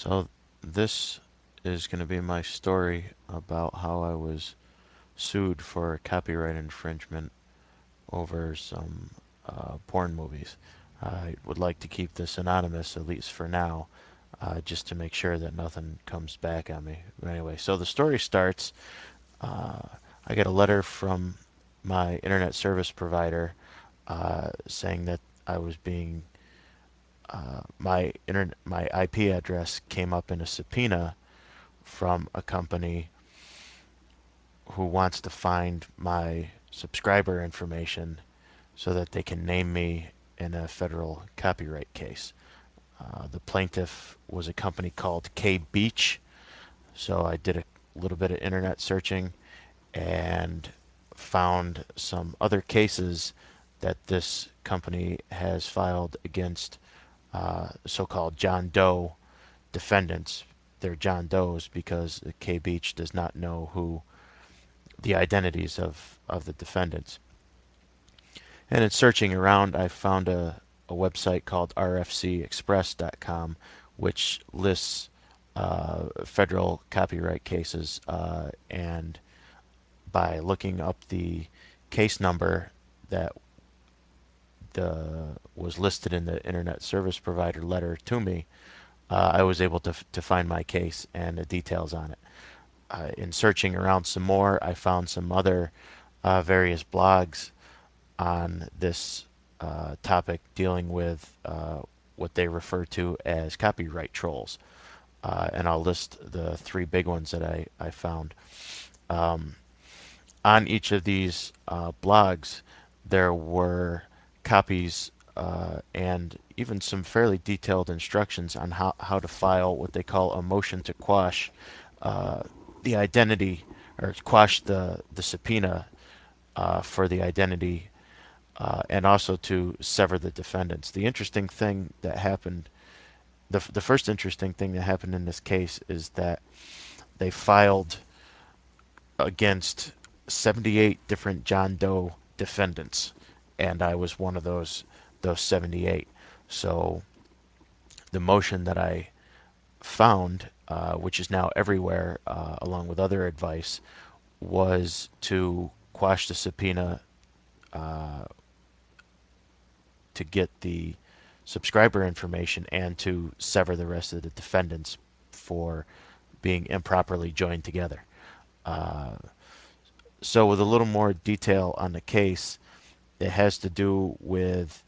So, this is going to be my story about how I was sued for copyright infringement over some porn movies. I would like to keep this anonymous, at least for now, just to make sure that nothing comes back on me. But anyway, so the story starts. Uh, I get a letter from my internet service provider saying that I was being my IP address came up in a subpoena from a company who wants to find my subscriber information so that they can name me in a federal copyright case. The plaintiff was a company called K Beach, so I did a little bit of internet searching and found some other cases that this company has filed against so-called John Doe defendants. They're John Does because K Beach does not know who the identities of the defendants. And in searching around, I found a website called rfcexpress.com, which lists federal copyright cases. And by looking up the case number that was listed in the internet service provider letter to me, I was able to find my case and the details on it. In searching around some more, I found some other various blogs on this topic dealing with what they refer to as copyright trolls. And I'll list the three big ones that I found. Um, on each of these blogs, there were copies and even some fairly detailed instructions on how to file what they call a motion to quash uh, the identity or quash the subpoena for the identity and also to sever the defendants. The interesting thing that happened, the first interesting thing that happened in this case is that they filed against 78 different John Doe defendants, and I was one of those 78. So the motion that I found, which is now everywhere, along with other advice, was to quash the subpoena uh, to get the subscriber information and to sever the rest of the defendants for being improperly joined together. Uh, so, with a little more detail on the case, it has to do with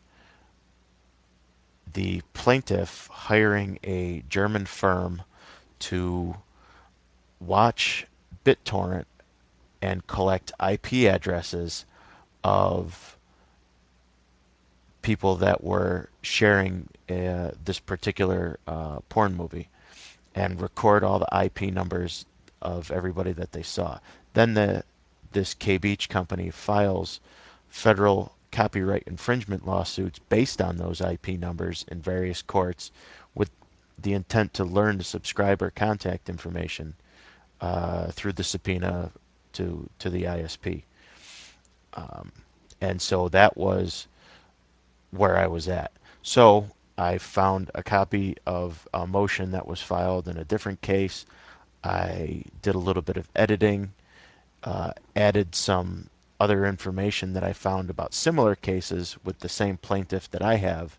the plaintiff hiring a German firm to watch BitTorrent and collect IP addresses of people that were sharing this particular porn movie and record all the IP numbers of everybody that they saw. Then this K Beach company files federal copyright infringement lawsuits based on those IP numbers in various courts with the intent to learn the subscriber contact information through the subpoena to the ISP. Um, and so that was where I was at. So I found a copy of a motion that was filed in a different case. I did a little bit of editing, added some other information that I found about similar cases with the same plaintiff that I have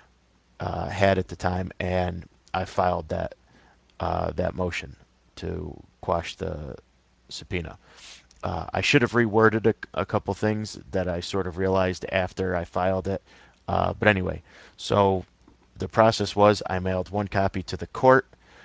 had at the time, and I filed that motion to quash the subpoena. I should have reworded a couple things that I sort of realized after I filed it. But anyway, so the process was I mailed one copy to the court.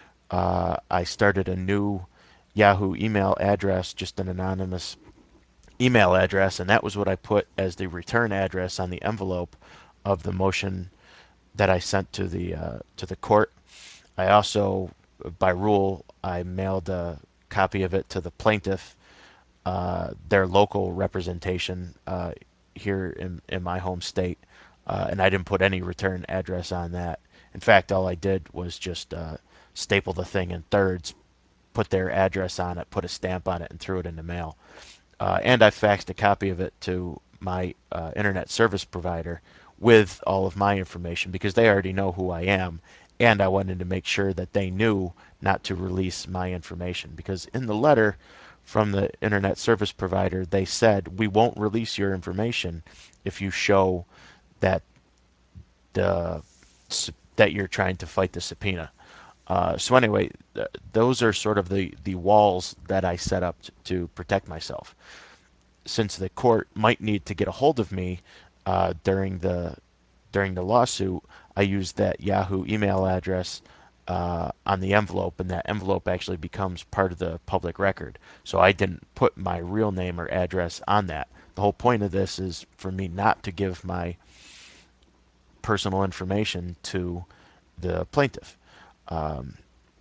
I started a new Yahoo email address, just an anonymous email address, and that was what I put as the return address on the envelope of the motion that I sent to the court. I also, by rule, I mailed a copy of it to the plaintiff, their local representation here in my home state, and I didn't put any return address on that. In fact, all I did was just staple the thing in thirds, put their address on it, put a stamp on it, and threw it in the mail. And I faxed a copy of it to my internet service provider with all of my information because they already know who I am and I wanted to make sure that they knew not to release my information, because in the letter from the internet service provider, they said we won't release your information if you show that the that you're trying to fight the subpoena. So anyway, those are sort of the walls that I set up to protect myself. Since the court might need to get a hold of me during the lawsuit, I used that Yahoo email address on the envelope, and that envelope actually becomes part of the public record. So I didn't put my real name or address on that. The whole point of this is for me not to give my personal information to the plaintiff. Um,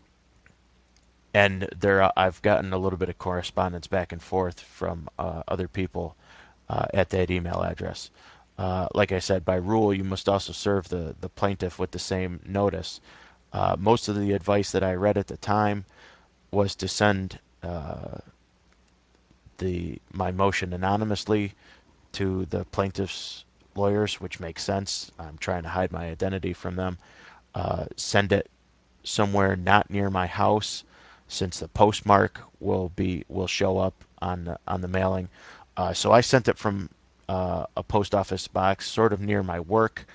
and I've gotten a little bit of correspondence back and forth from other people at that email address. Like I said, by rule, you must also serve the plaintiff with the same notice. Most of the advice that I read at the time was to send the my motion anonymously to the plaintiff's lawyers, which makes sense. I'm trying to hide my identity from them. Send it somewhere not near my house, since the postmark will show up on the mailing. So I sent it from a post office box sort of near my work.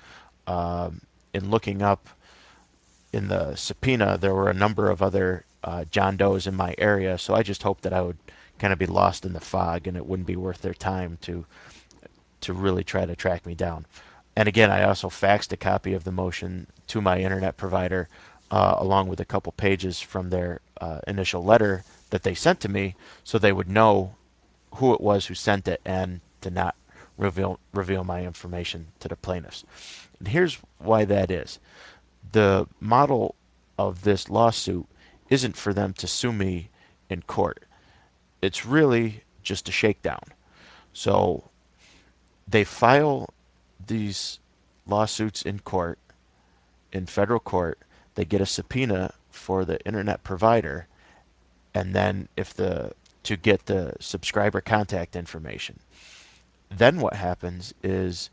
In looking up in the subpoena, there were a number of other John Does in my area, so I just hoped that I would kind of be lost in the fog and it wouldn't be worth their time to really try to track me down. And again, I also faxed a copy of the motion to my internet provider, along with a couple pages from their initial letter that they sent to me, so they would know who it was who sent it and to not reveal my information to the plaintiffs. And here's why that is. The model of this lawsuit isn't for them to sue me in court. It's really just a shakedown. So they file these lawsuits in court, in federal court. They get a subpoena for the internet provider, and then if the to get the subscriber contact information. Then what happens is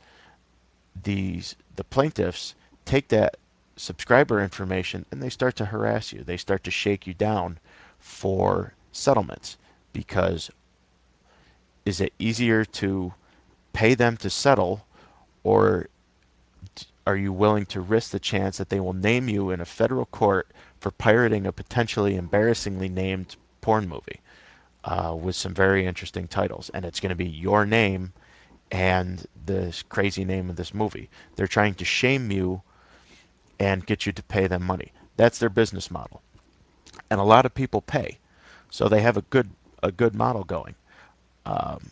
the plaintiffs take that subscriber information and they start to harass you. They start to shake you down for settlements, because is it easier to pay them to settle, or are you willing to risk the chance that they will name you in a federal court for pirating a potentially embarrassingly named porn movie with some very interesting titles? And it's going to be your name and this crazy name of this movie. They're trying to shame you and get you to pay them money. That's their business model. And a lot of people pay. So they have a good model going. Um,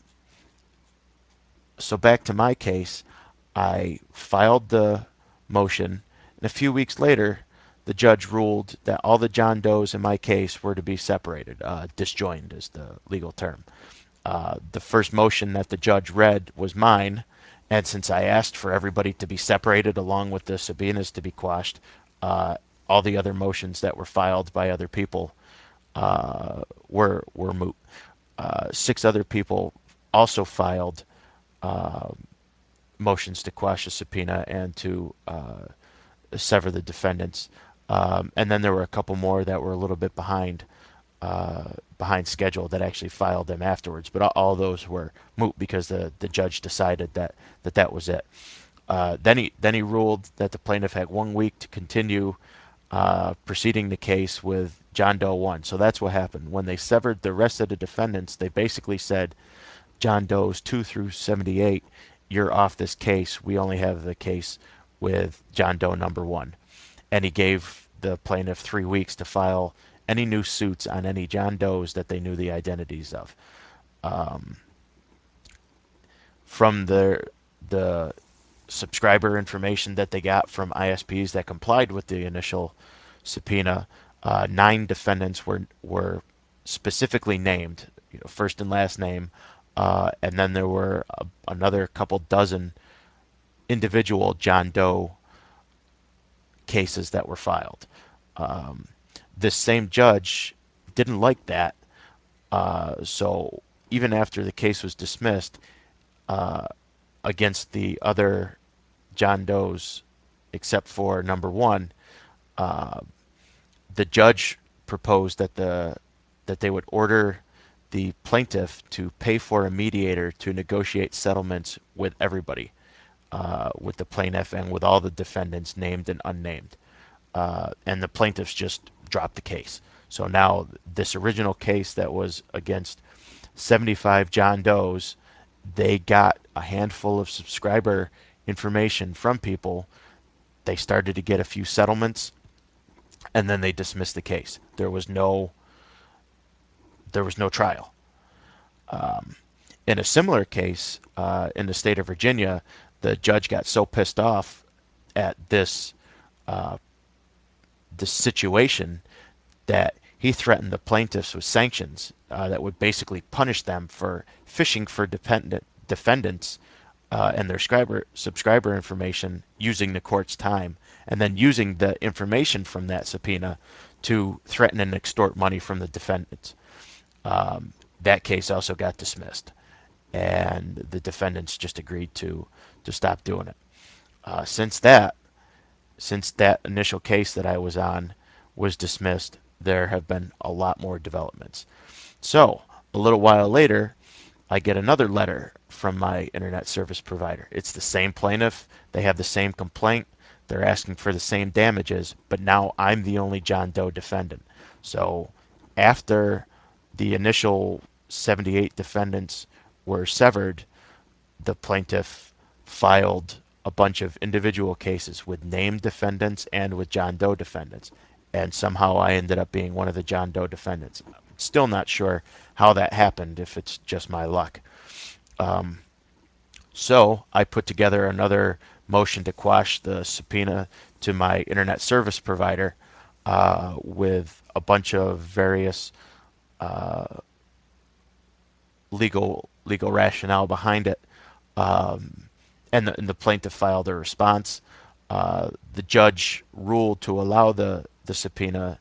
so back to my case, I filed the motion, and a few weeks later, the judge ruled that all the John Does in my case were to be separated. Disjoined is the legal term. The first motion that the judge read was mine, and since I asked for everybody to be separated along with the subpoenas to be quashed, uh, all the other motions that were filed by other people were moot. Six other people also filed motions to quash a subpoena and to sever the defendants. And then there were a couple more that were a little bit behind schedule that actually filed them afterwards. But all those were moot because the judge decided that was it. Then he ruled that the plaintiff had 1 week to continue proceeding the case with John Doe 1. So that's what happened. When they severed the rest of the defendants, they basically said, John Doe's 2 through 78, you're off this case. We only have the case with John Doe number 1. And he gave the plaintiff 3 weeks to file any new suits on any John Does that they knew the identities of. Um, from the subscriber information that they got from ISPs that complied with the initial subpoena, 9 defendants were specifically named, first and last name, and then there were another couple dozen individual John Doe cases that were filed. Um, this same judge didn't like that, so even after the case was dismissed uh, against the other John Does, except for number 1, The judge proposed that they would order the plaintiff to pay for a mediator to negotiate settlements with everybody, with the plaintiff and with all the defendants, named and unnamed. And the plaintiffs just dropped the case. So now this original case that was against 75 John Does, they got a handful of subscriber information from people. They started to get a few settlements, and then they dismissed the case. There was no trial. In a similar case, in the state of Virginia, the judge got so pissed off at this situation that he threatened the plaintiffs with sanctions that would basically punish them for fishing for defendants and their subscriber information using the court's time, and then using the information from that subpoena to threaten and extort money from the defendants. That case also got dismissed, and the defendants just agreed to stop doing it. Since that initial case that I was on was dismissed, there have been a lot more developments. So, a little while later, I get another letter from my internet service provider. It's the same plaintiff, they have the same complaint, they're asking for the same damages, but now I'm the only John Doe defendant. So, after the initial 78 defendants were severed, the plaintiff filed a bunch of individual cases with named defendants and with John Doe defendants. And somehow I ended up being one of the John Doe defendants. Still not sure how that happened, if it's just my luck. So I put together another motion to quash the subpoena to my internet service provider with a bunch of various legal rationale behind it. And the plaintiff filed a response. The judge ruled to allow the subpoena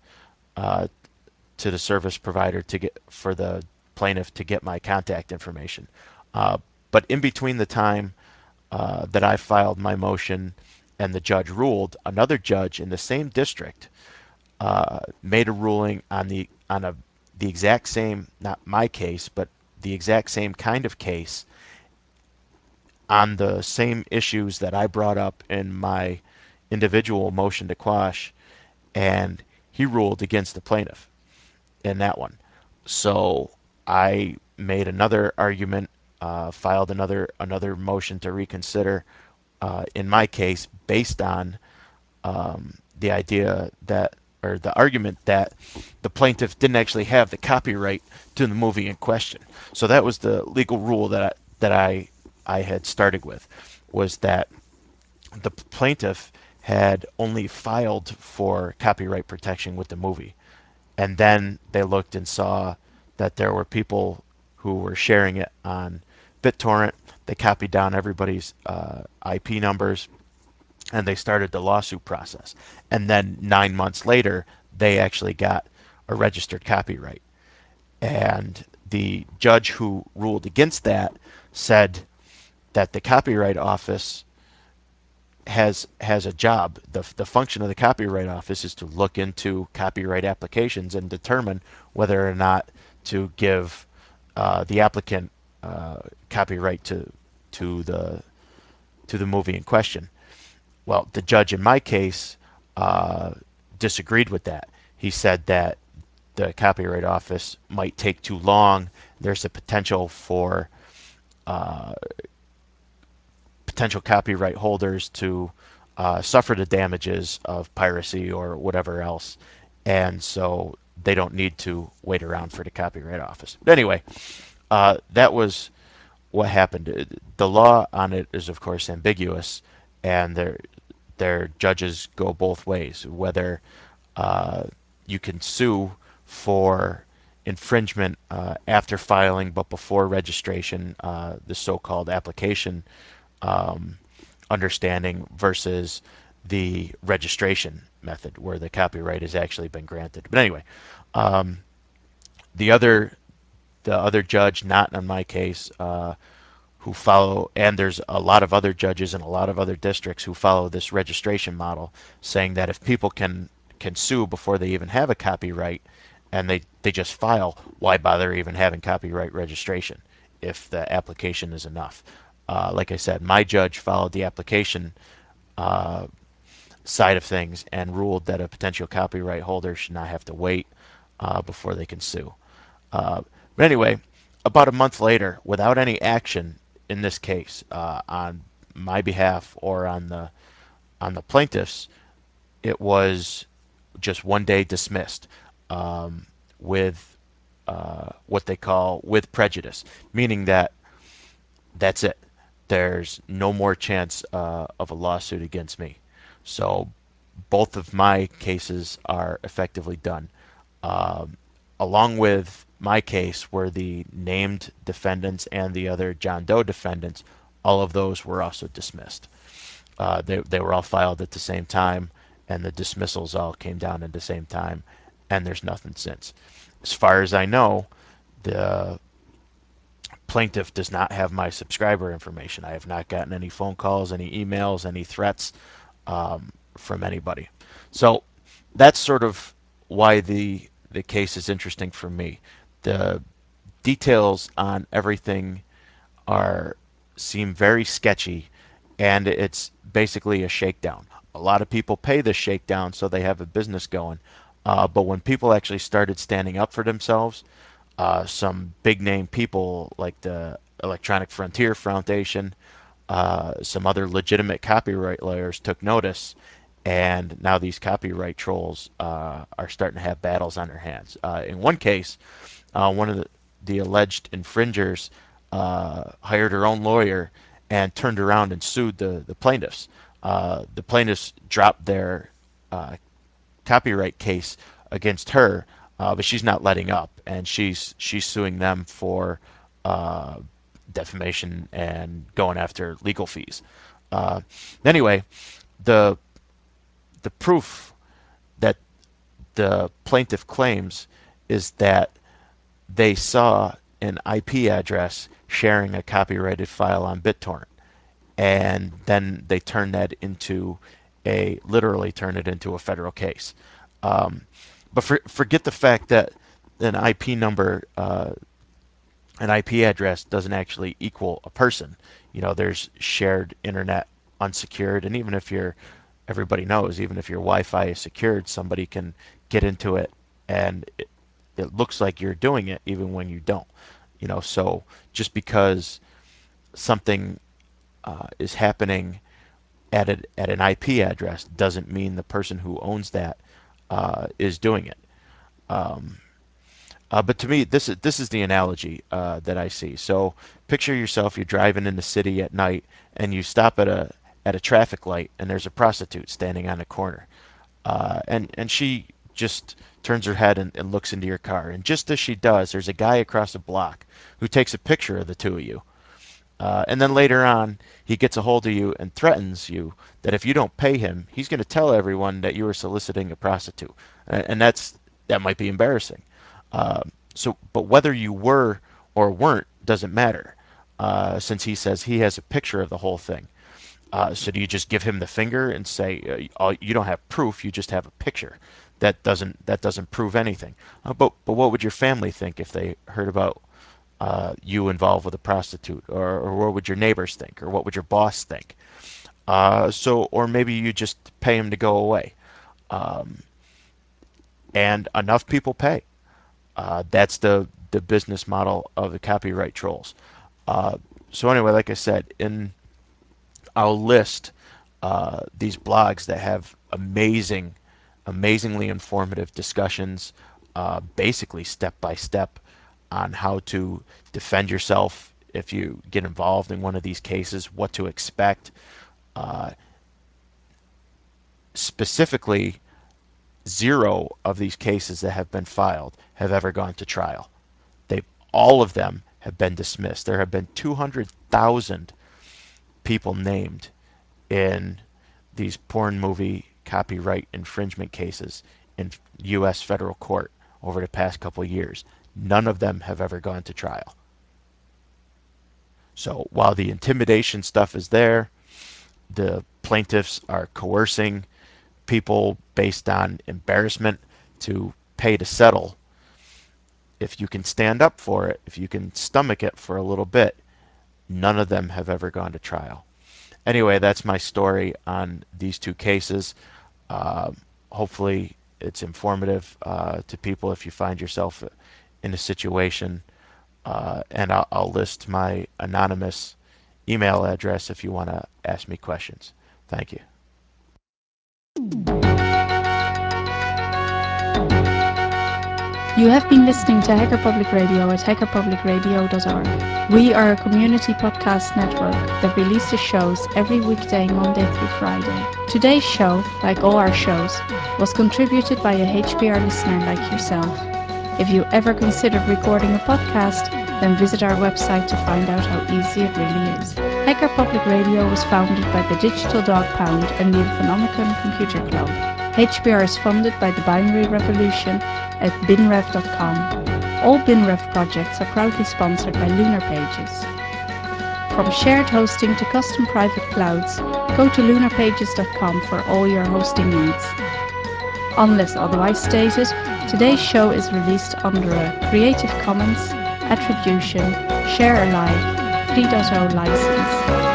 to the service provider to get for the plaintiff to get my contact information. But in between the time that I filed my motion and the judge ruled, another judge in the same district made a ruling the exact same, not my case, but the exact same kind of case on the same issues that I brought up in my individual motion to quash, and he ruled against the plaintiff in that one. So I made another argument, filed another motion to reconsider in my case based on the idea that, or the argument that the plaintiff didn't actually have the copyright to the movie in question. So that was the legal rule that I had started with, was that the plaintiff had only filed for copyright protection with the movie, and then they looked and saw that there were people who were sharing it on BitTorrent. They copied down everybody's IP numbers, and they started the lawsuit process. And then 9 months later, they actually got a registered copyright. And the judge who ruled against that said that the Copyright Office has a job. The function of the Copyright Office is to look into copyright applications and determine whether or not to give the applicant copyright to the to the movie in question. Well, the judge in my case disagreed with that. He said that the Copyright Office might take too long. There's a potential for potential copyright holders to suffer the damages of piracy or whatever else, and so they don't need to wait around for the Copyright Office. But anyway, that was what happened. The law on it is, of course, ambiguous, and their judges go both ways. Whether you can sue for infringement after filing but before registration, the so-called application understanding, versus the registration method where the copyright has actually been granted. But anyway, the other the other judge, not in my case, who follow, and there's a lot of other judges in a lot of other districts who follow this registration model, saying that if people can sue before they even have a copyright, and they just file. Why bother even having copyright registration if the application is enough? Like I said, my judge followed the application side of things and ruled that a potential copyright holder should not have to wait before they can sue. But anyway, about a month later, without any action in this case on my behalf or on the plaintiffs, it was just one day dismissed with what they call with prejudice, meaning that that's it. There's no more chance of a lawsuit against me. So both of my cases are effectively done. Um, Along with my case were the named defendants and the other John Doe defendants. All of those were also dismissed. They were all filed at the same time, and the dismissals all came down at the same time, and there's nothing since. As far as I know, the plaintiff does not have my subscriber information. I have not gotten any phone calls, any emails, any threats from anybody. So that's sort of why the case is interesting for me. The details on everything are seem very sketchy, and it's basically a shakedown. A lot of people pay this shakedown so they have a business going, but when people actually started standing up for themselves, some big name people like the Electronic Frontier Foundation, some other legitimate copyright lawyers took notice, and now these copyright trolls are starting to have battles on their hands. In one case, one of the alleged infringers hired her own lawyer and turned around and sued the plaintiffs. The plaintiffs dropped their uh, copyright case against her, but she's not letting up, and she's suing them for uh, defamation and going after legal fees. Uh, anyway, the the proof that the plaintiff claims is that they saw an IP address sharing a copyrighted file on BitTorrent, and then they turn that into literally turn it into a federal case. Um, but forget the fact that an IP number, an IP address doesn't actually equal a person. You know, there's shared internet unsecured, and even if everybody knows, even if your Wi-Fi is secured, somebody can get into it, and it looks like you're doing it even when you don't. You know, so just because something is happening at an IP address doesn't mean the person who owns that is doing it. But to me, this is the analogy that I see. So picture yourself: you're driving in the city at night, and you stop at a traffic light, and there's a prostitute standing on a corner, and she just turns her head and looks into your car. And just as she does, there's a guy across the block who takes a picture of the two of you. And then later on, he gets a hold of you and threatens you that if you don't pay him, he's going to tell everyone that you were soliciting a prostitute, and that might be embarrassing. But whether you were or weren't doesn't matter, since he says he has a picture of the whole thing. So do you just give him the finger and say you don't have proof? You just have a picture. That doesn't prove anything. But what would your family think if they heard about you involved with a prostitute, or what would your neighbors think, or what would your boss think? Or maybe you just pay him to go away, and enough people pay. That's the business model of the copyright trolls. So anyway, like I said, I'll list these blogs that have amazingly informative discussions, basically step by step, on how to defend yourself if you get involved in one of these cases, what to expect. Specifically, zero of these cases that have been filed have ever gone to trial. They All of them have been dismissed. There have been 200,000 people named in these porn movie copyright infringement cases in U.S. federal court over the past couple of years. None of them have ever gone to trial. So while the intimidation stuff is there, the plaintiffs are coercing people based on embarrassment to pay to settle, if you can stand up for it, if you can stomach it for a little bit, none of them have ever gone to trial. Anyway, that's my story on these two cases. Uh, Hopefully, it's informative to people if you find yourself in a situation. And I'll list my anonymous email address if you want to ask me questions. Thank you. You have been listening to Hacker Public Radio at hackerpublicradio.org. We are a community podcast network that releases shows every weekday, Monday through Friday. Today's show, like all our shows, was contributed by a HPR listener like yourself. If you ever considered recording a podcast, then visit our website to find out how easy it really is. Hacker Public Radio was founded by the Digital Dog Pound and the Infonomicon Computer Club. HPR is funded by the Binary Revolution at binrev.com. All BinRev projects are proudly sponsored by Lunar Pages. From shared hosting to custom private clouds, go to lunarpages.com for all your hosting needs. Unless otherwise stated, today's show is released under a Creative Commons Attribution Share Alike 3.0 license.